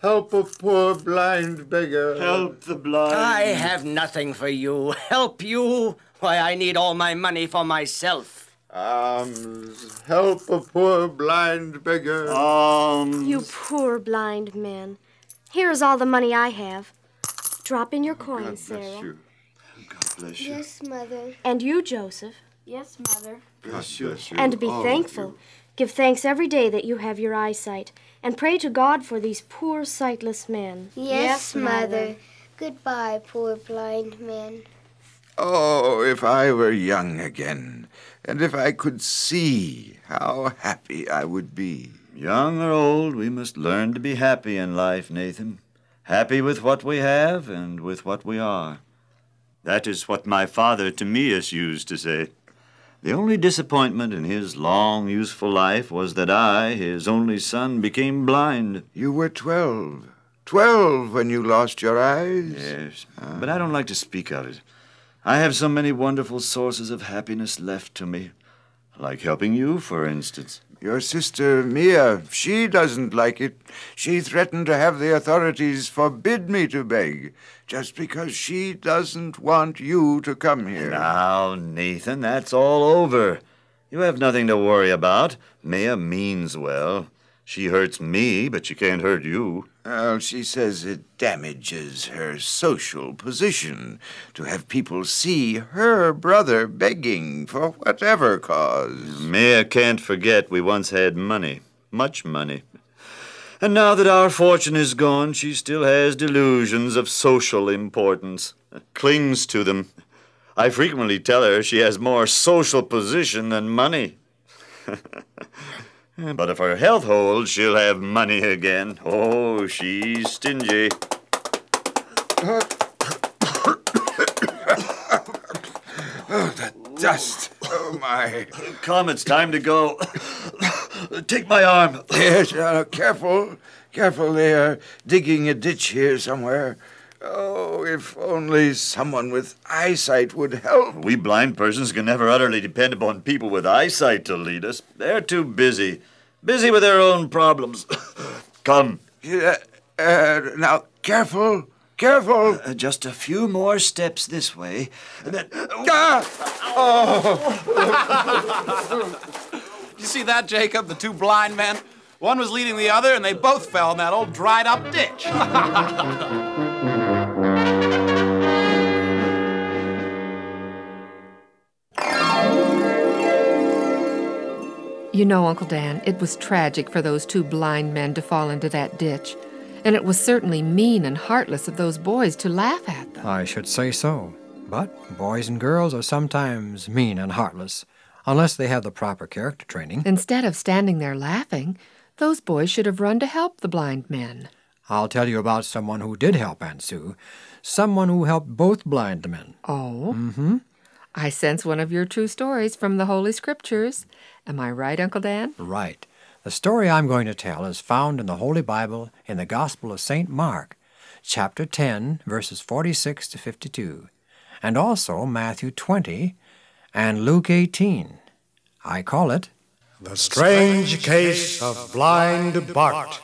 Help a poor blind beggar. Help the blind. I have nothing for you. Help you? Why, I need all my money for myself. Alms. Help a poor blind beggar. Alms. You poor blind man. Here is all the money I have. Drop in your coins, Sarah. You. God bless you. Yes, Mother. And you, Joseph. Yes, Mother. Bless you. And be all of thankful. you. Give thanks every day that you have your eyesight. And pray to God for these poor sightless men. Yes, Mother. Goodbye, poor blind man. Oh, if I were young again, and if I could see, how happy I would be. Young or old, we must learn to be happy in life, Nathan. Happy with what we have and with what we are. That is what my father Timaeus used to say. The only disappointment in his long, useful life was that I, his only son, became blind. You were 12. 12 when you lost your eyes. Yes, but I don't like to speak of it. I have so many wonderful sources of happiness left to me. Like helping you, for instance. Your sister, Mia, she doesn't like it. She threatened to have the authorities forbid me to beg, just because she doesn't want you to come here. Now, Nathan, that's all over. You have nothing to worry about. Mia means well. She hurts me, but she can't hurt you. Well, she says it damages her social position to have people see her brother begging for whatever cause. Mia can't forget we once had money. Much money. And now that our fortune is gone, she still has delusions of social importance. Clings to them. I frequently tell her she has more social position than money. But if her health holds, she'll have money again. Oh, she's stingy. Oh, the dust. Oh, my. Come, it's time to go. Take my arm. Yes, careful. Careful, they are digging a ditch here somewhere. Oh, if only someone with eyesight would help. We blind persons can never utterly depend upon people with eyesight to lead us. They're too busy. Busy with their own problems. Come. Now, careful. Careful. Just a few more steps this way. And then... You see that, Jacob? The two blind men? One was leading the other, and they both fell in that old dried-up ditch. You know, Uncle Dan, it was tragic for those two blind men to fall into that ditch. And it was certainly mean and heartless of those boys to laugh at them. I should say so. But boys and girls are sometimes mean and heartless, unless they have the proper character training. Instead of standing there laughing, those boys should have run to help the blind men. I'll tell you about someone who did help, Aunt Sue. Someone who helped both blind men. Oh? Mm-hmm. I sense one of your true stories from the Holy Scriptures. Am I right, Uncle Dan? Right. The story I'm going to tell is found in the Holy Bible in the Gospel of St. Mark, chapter 10, verses 46 to 52, and also Matthew 20 and Luke 18. I call it The Strange Case of Blind Bart.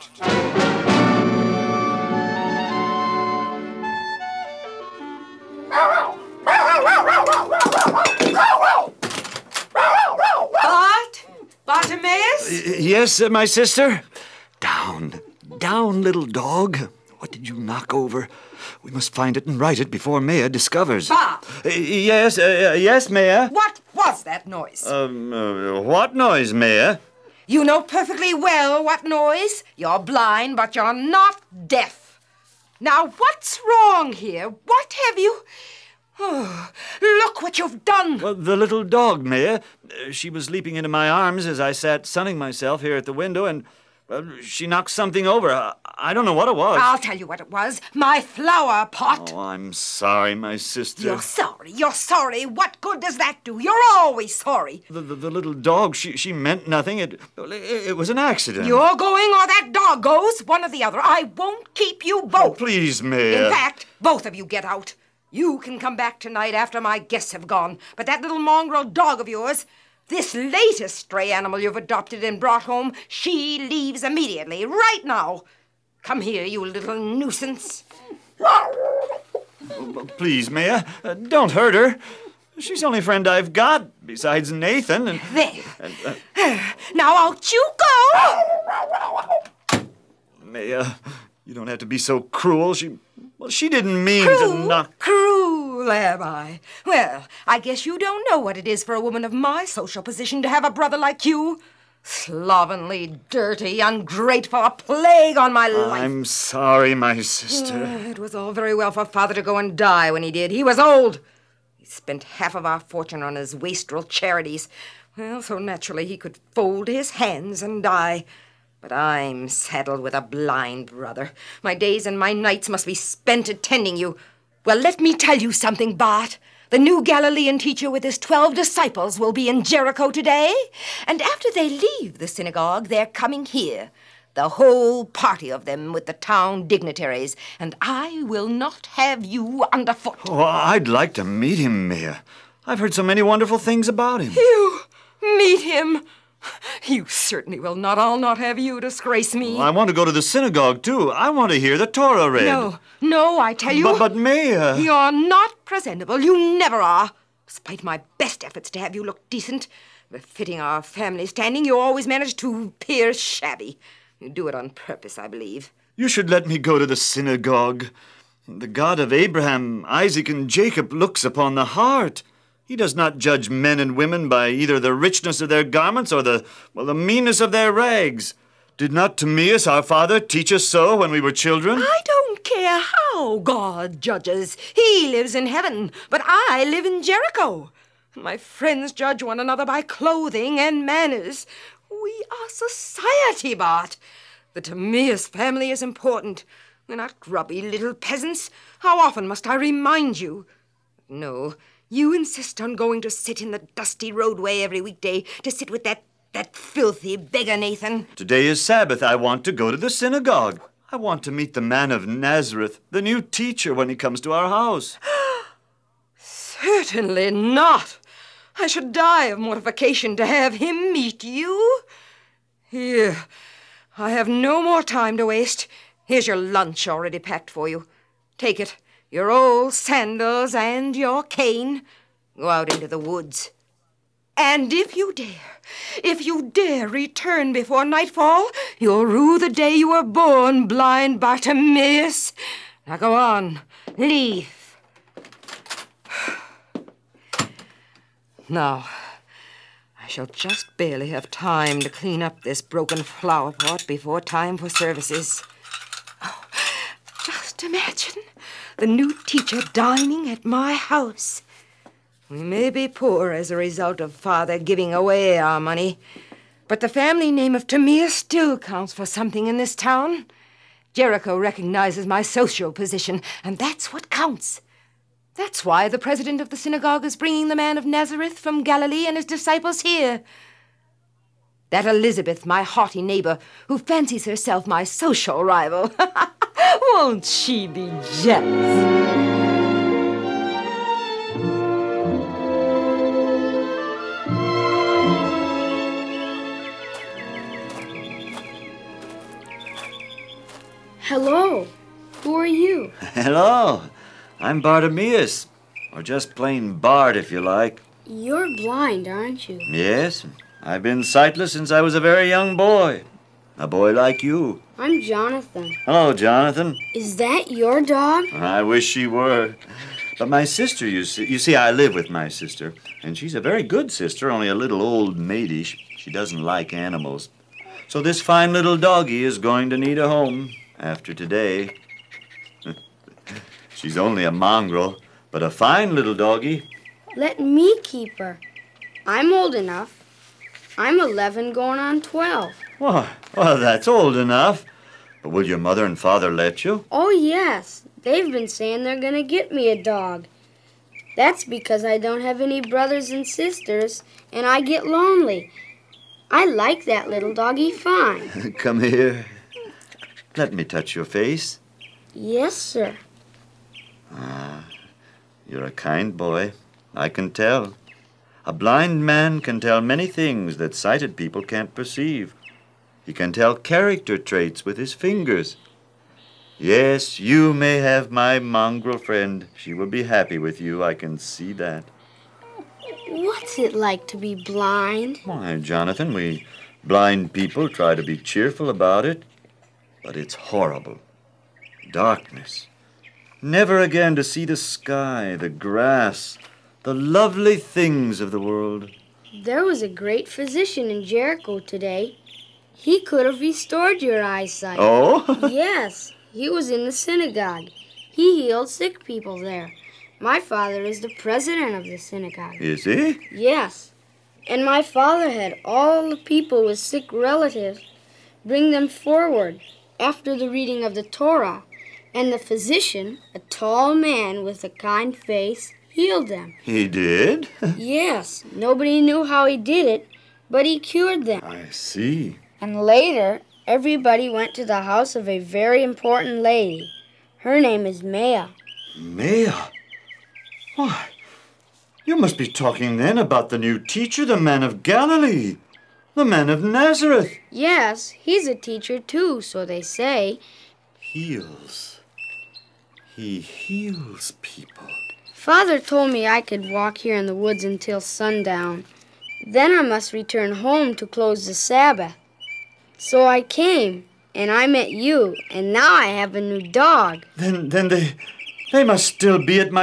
Bartimaeus? Yes, my sister? Down, little dog. What did you knock over? We must find it and write it before Maya discovers. Bart! Yes, Maya? What was that noise? What noise, Maya? You know perfectly well what noise. You're blind, but you're not deaf. Now, what's wrong here? What have you... Oh, look what you've done. Well, the little dog, Maya. She was leaping into my arms as I sat sunning myself here at the window, and she knocked something over. I don't know what it was. I'll tell you what it was. My flower pot. Oh, I'm sorry, my sister. You're sorry. What good does that do? You're always sorry. The little dog, she meant nothing. It was an accident. You're going or that dog goes, one or the other. I won't keep you both. Oh, please, Maya. In fact, both of you get out. You can come back tonight after my guests have gone. But that little mongrel dog of yours, this latest stray animal you've adopted and brought home, she leaves immediately, right now. Come here, you little nuisance. Please, Mia, don't hurt her. She's the only friend I've got, besides Nathan. And there. Now out you go! Mia, you don't have to be so cruel. She didn't mean to knock... Cruel, am I? Well, I guess you don't know what it is for a woman of my social position to have a brother like you. Slovenly, dirty, ungrateful, a plague on my life. I'm sorry, my sister. It was all very well for Father to go and die when he did. He was old. He spent half of our fortune on his wastrel charities. Well, so naturally he could fold his hands and die. But I'm saddled with a blind brother. My days and my nights must be spent attending you. Well, let me tell you something, Bart. The new Galilean teacher with his 12 disciples will be in Jericho today. And after they leave the synagogue, they're coming here. The whole party of them with the town dignitaries. And I will not have you underfoot. Oh, I'd like to meet him, Mia. I've heard so many wonderful things about him. You meet him? You certainly will not. I'll not have you disgrace me. Well, I want to go to the synagogue, too. I want to hear the Torah read. No, I tell you. But Mia... You're not presentable. You never are. Despite my best efforts to have you look decent, befitting our family standing, you always manage to appear shabby. You do it on purpose, I believe. You should let me go to the synagogue. The God of Abraham, Isaac, and Jacob looks upon the heart. He does not judge men and women by either the richness of their garments or the meanness of their rags. Did not Timaeus, our father, teach us so when we were children? I don't care how God judges. He lives in heaven, but I live in Jericho. My friends judge one another by clothing and manners. We are society, Bart. The Timaeus family is important. We're not grubby little peasants. How often must I remind you? No. You insist on going to sit in the dusty roadway every weekday, to sit with that filthy beggar, Nathan. Today is Sabbath. I want to go to the synagogue. I want to meet the man of Nazareth, the new teacher, when he comes to our house. Certainly not. I should die of mortification to have him meet you. Here, I have no more time to waste. Here's your lunch already packed for you. Take it. Your old sandals and your cane. Go out into the woods. And if you dare return before nightfall, you'll rue the day you were born, blind Bartimaeus. Now go on, leave. Now, I shall just barely have time to clean up this broken flower pot before time for services. Oh, just imagine the new teacher dining at my house. We may be poor as a result of Father giving away our money, but the family name of Timaeus still counts for something in this town. Jericho recognizes my social position, and that's what counts. That's why the president of the synagogue is bringing the man of Nazareth from Galilee and his disciples here. That Elizabeth, my haughty neighbor, who fancies herself my social rival, won't she be jealous? Hello. Who are you? Hello. I'm Bartimaeus, or just plain Bart if you like. You're blind, aren't you? Yes. I've been sightless since I was a very young boy. A boy like you. I'm Jonathan. Hello, Jonathan. Is that your dog? I wish she were. But my sister, you see, I live with my sister. And she's a very good sister, only a little old maidish. She doesn't like animals. So this fine little doggie is going to need a home after today. She's only a mongrel, but a fine little doggie. Let me keep her. I'm old enough. I'm 11 going on 12. Well, that's old enough. But will your mother and father let you? Oh, yes. They've been saying they're going to get me a dog. That's because I don't have any brothers and sisters, and I get lonely. I like that little doggie fine. Come here. Let me touch your face. Yes, sir. You're a kind boy. I can tell. A blind man can tell many things that sighted people can't perceive. He can tell character traits with his fingers. Yes, you may have my mongrel friend. She will be happy with you, I can see that. What's it like to be blind? Why, Jonathan, we blind people try to be cheerful about it, but it's horrible. Darkness. Never again to see the sky, the grass, the lovely things of the world. There was a great physician in Jericho today. He could have restored your eyesight. Oh? Yes, he was in the synagogue. He healed sick people there. My father is the president of the synagogue. Is he? Yes. And my father had all the people with sick relatives bring them forward after the reading of the Torah. And the physician, a tall man with a kind face, healed them. He did? Yes. Nobody knew how he did it, but he cured them. I see. And later, everybody went to the house of a very important lady. Her name is Maya. Maya? Why, you must be talking then about the new teacher, the man of Galilee, the man of Nazareth. Yes, he's a teacher too, so they say. Heals. He heals people. Father told me I could walk here in the woods until sundown. Then I must return home to close the Sabbath. So I came, and I met you, and now I have a new dog. Then they must still be at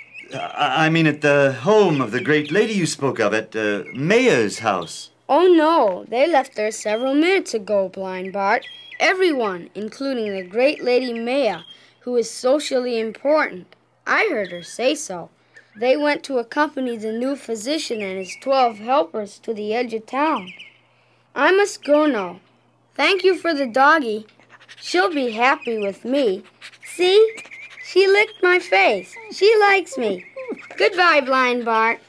at the home of the great lady you spoke of, at Maya's house. Oh, no, they left there several minutes ago, Blind Bart. Everyone, including the great lady Maya, who is socially important. I heard her say so. They went to accompany the new physician and his 12 helpers to the edge of town. I must go now. Thank you for the doggie. She'll be happy with me. See? She licked my face. She likes me. Goodbye, Blind Bart.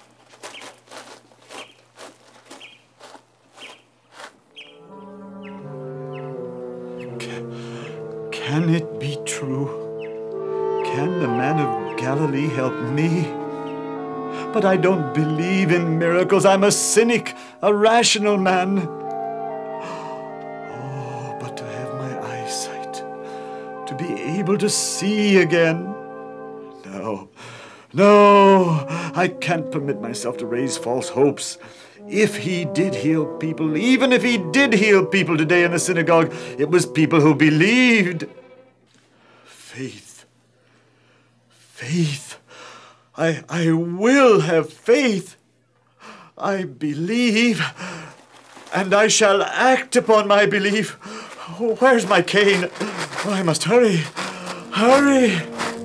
Can it be true? Can the man of Galilee help me? But I don't believe in miracles. I'm a cynic, a rational man. Oh, but to have my eyesight, to be able to see again. No, I can't permit myself to raise false hopes. If he did heal people, even if he did heal people today in the synagogue, it was people who believed. Faith. I will have faith. I believe, and I shall act upon my belief. Oh, where's my cane? Oh, I must hurry. Hurry!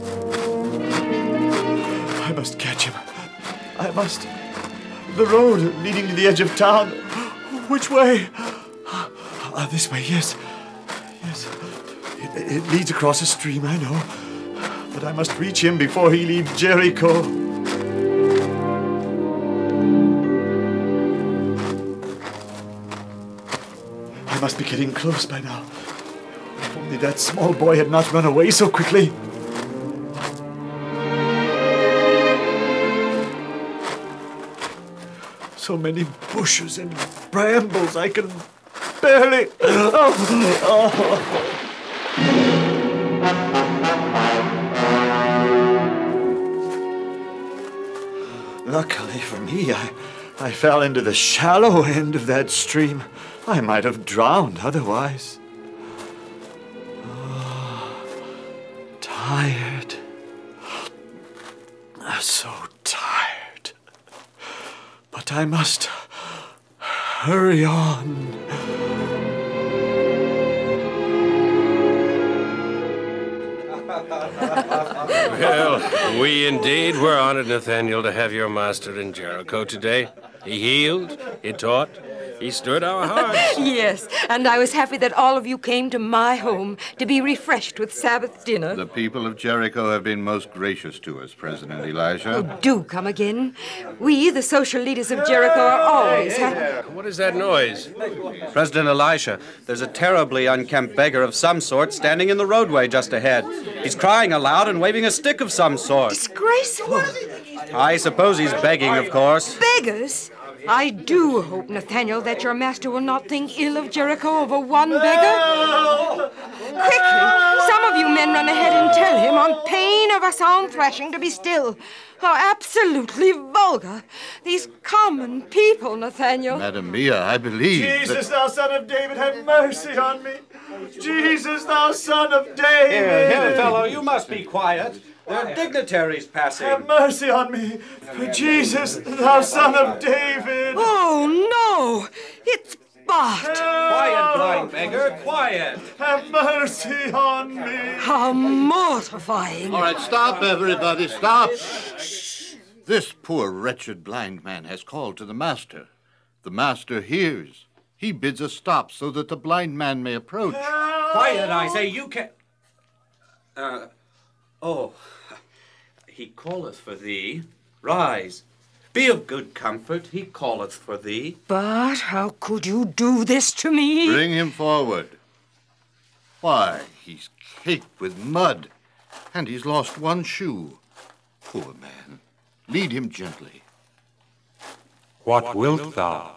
I must catch him. I must. The road leading to the edge of town. Which way? This way, yes. Yes. It leads across a stream, I know. But I must reach him before he leaves Jericho. I must be getting close by now. If only that small boy had not run away so quickly. So many bushes and brambles, I can barely... Luckily for me, I fell into the shallow end of that stream. I might have drowned otherwise. Tired. So tired. But I must hurry on. Well, we indeed were honored, Nathaniel, to have your master in Jericho today. He healed, he taught, he stirred our hearts. Yes, and I was happy that all of you came to my home to be refreshed with Sabbath dinner. The people of Jericho have been most gracious to us, President Elijah. Oh, do come again. We, the social leaders of Jericho, are always happy. What is that noise? President Elisha, there's a terribly unkempt beggar of some sort standing in the roadway just ahead. He's crying aloud and waving a stick of some sort. Disgraceful. I suppose he's begging, of course. Beggars? I do hope, Nathaniel, that your master will not think ill of Jericho over one beggar. Quickly, some of you men run ahead and tell him, on pain of a sound thrashing, to be still. How absolutely vulgar. These common people, Nathaniel. Madam Mia, I believe Jesus, thou son of David, have mercy on me. Jesus, thou son of David. Here, fellow, you must be quiet. There are dignitaries passing. Have mercy on me. For Jesus, thou son of David. Oh, no. It's Bart. Quiet, blind beggar, quiet. Have mercy on me. How mortifying. All right, stop, everybody, stop. This poor, wretched blind man has called to the master. The master hears. He bids us stop so that the blind man may approach. Quiet, I say, you can... He calleth for thee. Rise. Be of good comfort. He calleth for thee. But how could you do this to me? Bring him forward. Why, he's caked with mud, and he's lost one shoe. Poor man. Lead him gently. What wilt thou?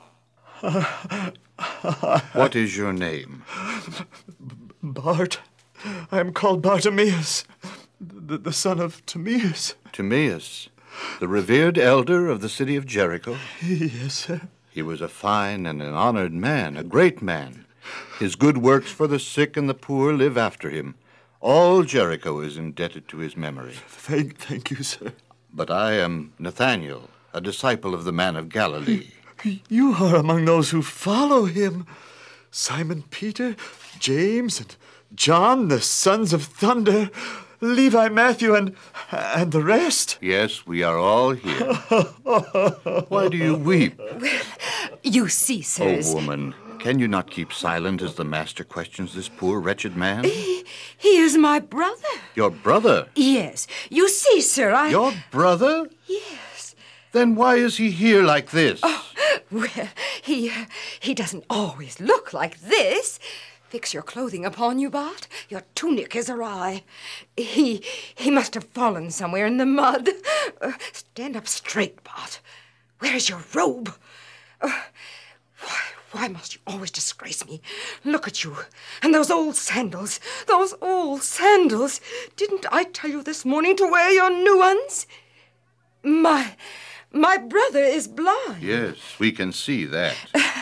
What is your name? Bart. I am called Bartimaeus, the son of Timaeus. Timaeus, the revered elder of the city of Jericho? Yes, sir. He was a fine and an honored man, a great man. His good works for the sick and the poor live after him. All Jericho is indebted to his memory. Thank you, sir. But I am Nathaniel, a disciple of the man of Galilee. You are among those who follow him. Simon Peter, James, and John, the sons of thunder, Levi, Matthew, and the rest. Yes, we are all here. Why do you weep? Well, you see, sirs. Oh, woman, can you not keep silent as the master questions this poor, wretched man? He is my brother. Your brother? Yes. You see, sir, Your brother? Yes. Then why is he here like this? Oh, well, he doesn't always look like this. Fix your clothing upon you, Bart. Your tunic is awry. He must have fallen somewhere in the mud. Stand up straight, Bart. Where is your robe? Why must you always disgrace me? Look at you. And those old sandals. Those old sandals. Didn't I tell you this morning to wear your new ones? My brother is blind. Yes, we can see that.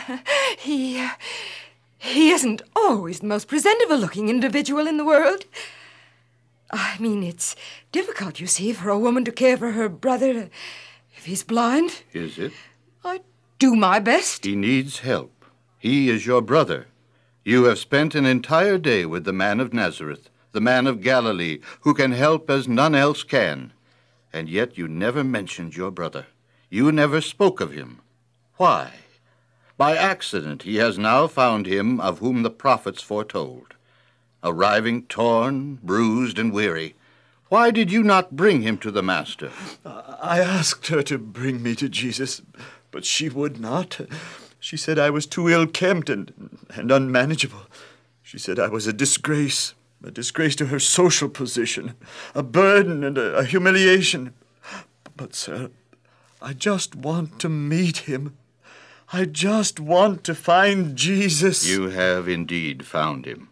He isn't always the most presentable-looking individual in the world. I mean, it's difficult, you see, for a woman to care for her brother if he's blind. Is it? I do my best. He needs help. He is your brother. You have spent an entire day with the man of Nazareth, the man of Galilee, who can help as none else can. And yet you never mentioned your brother. You never spoke of him. Why? By accident he has now found him of whom the prophets foretold. Arriving torn, bruised, and weary, why did you not bring him to the Master? I asked her to bring me to Jesus, but she would not. She said I was too ill-kempt and unmanageable. She said I was a disgrace to her social position, a burden and a humiliation. But, sir, I just want to meet him. I just want to find Jesus. You have indeed found him.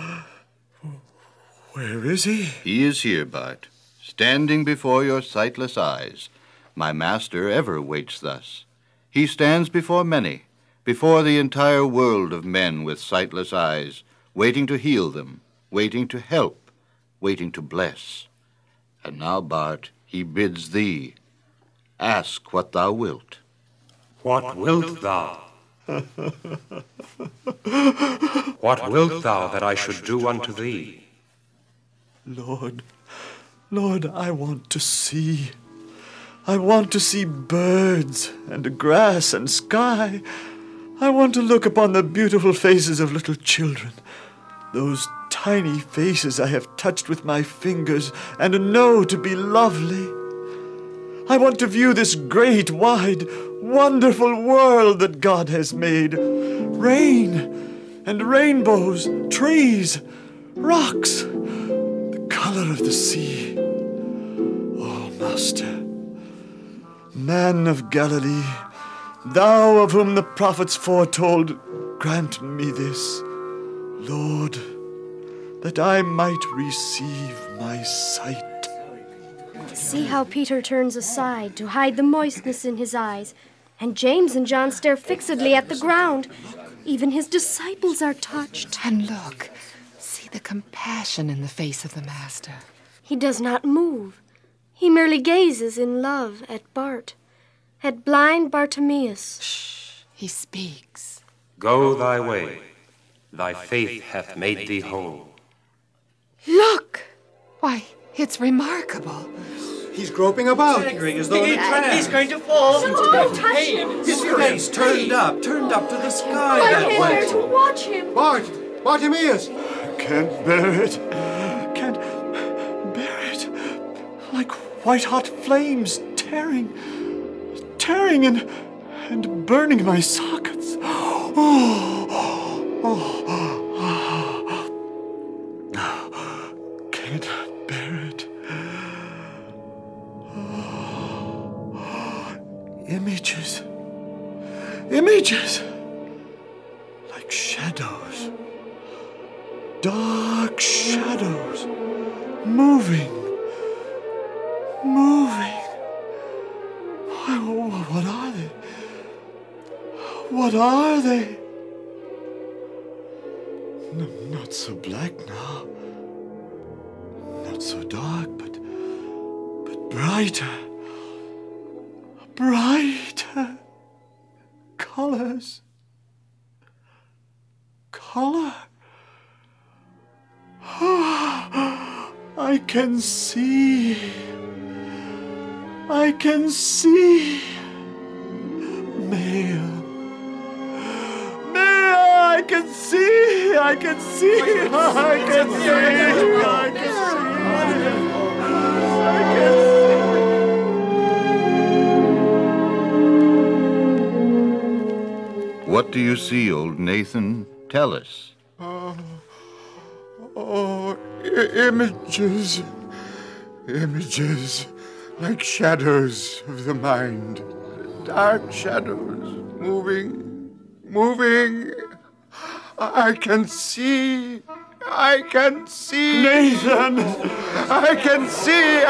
Where is he? He is here, Bart, standing before your sightless eyes. My master ever waits thus. He stands before many, before the entire world of men with sightless eyes, waiting to heal them, waiting to help, waiting to bless. And now, Bart, he bids thee, ask what thou wilt. What wilt thou? What wilt thou that I should do unto thee? Lord, I want to see. I want to see birds and grass and sky. I want to look upon the beautiful faces of little children, those tiny faces I have touched with my fingers and know to be lovely. I want to view this great, wide, wonderful world that God has made. Rain and rainbows, trees, rocks, the color of the sea. Oh, Master, Man of Galilee, thou of whom the prophets foretold, grant me this. Lord, that I might receive my sight. See how Peter turns aside to hide the moistness in his eyes, and James and John stare fixedly at the ground. Even his disciples are touched. And look, see the compassion in the face of the Master. He does not move. He merely gazes in love at Bart, at blind Bartimaeus. Shh, he speaks. Go thy way. Thy faith hath made thee whole. Look! Why, it's remarkable. He's groping about. Staggering as though in a trance. He's going to fall. Don't touch him. His face turned up to the sky I that can't way. bear to watch him. Bartimaeus! Can't bear it. Can't bear it. Like white-hot flames tearing and burning my sockets. Can't bear it. Images. Like shadows. Dark shadows. Moving. What are they? What are they? Not so black now. Not so dark, but brighter. Brighter. Colors. Color. I can see. Maya, I can see. What do you see, old Nathan? Tell us. Images like shadows of the mind. Dark shadows moving. I can see. Nathan! I can see.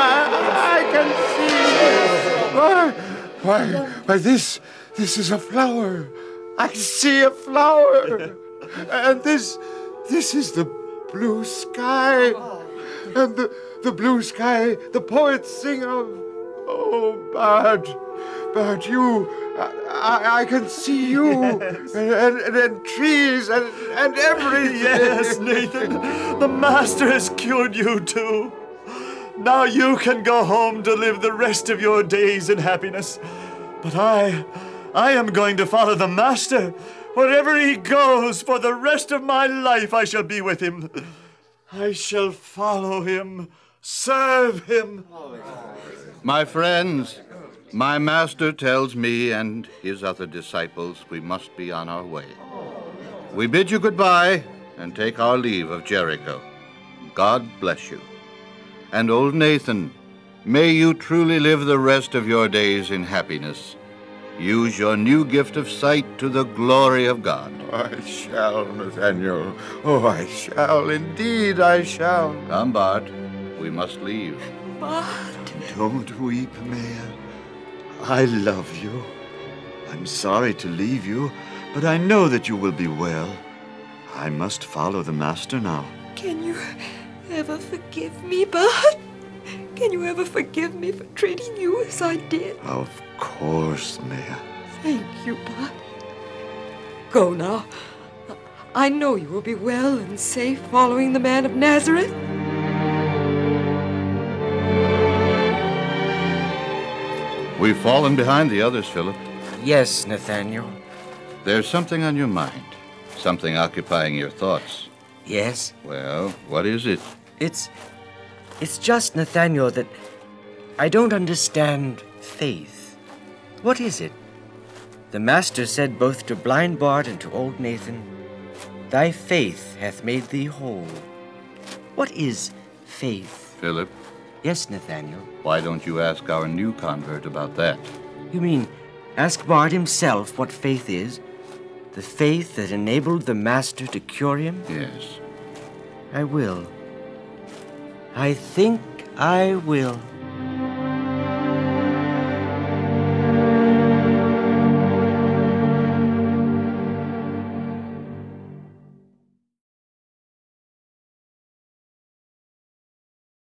Why, this is a flower. I see a flower. And this is the blue sky. And the blue sky the poets sing of. Oh, Bart, you, I can see you, and trees, and everything. Yes, Nathan, the Master has cured you too. Now you can go home to live the rest of your days in happiness. But I am going to follow the Master. Wherever he goes, for the rest of my life I shall be with him. I shall follow him, serve him. My friends, my Master tells me and his other disciples we must be on our way. We bid you goodbye and take our leave of Jericho. God bless you. And old Nathan, may you truly live the rest of your days in happiness. Use your new gift of sight to the glory of God. I shall, Nathaniel. Oh, I shall. Indeed, I shall. Come, Bart. We must leave. Bart. Don't weep, Maya. I love you. I'm sorry to leave you, but I know that you will be well. I must follow the Master now. Can you ever forgive me, Bart? Can you ever forgive me for treating you as I did? Of course, Maya. Thank you, Bart. Go now. I know you will be well and safe following the man of Nazareth. We've fallen behind the others, Philip. Yes, Nathaniel. There's something on your mind, something occupying your thoughts. Yes? Well, what is it? It's just, Nathaniel, that I don't understand faith. What is it? The Master said both to blind Bart and to old Nathan, "Thy faith hath made thee whole." What is faith? Philip? Yes, Nathaniel. Why don't you ask our new convert about that? You mean ask Bart himself what faith is? The faith that enabled the Master to cure him? Yes. I will. I think I will.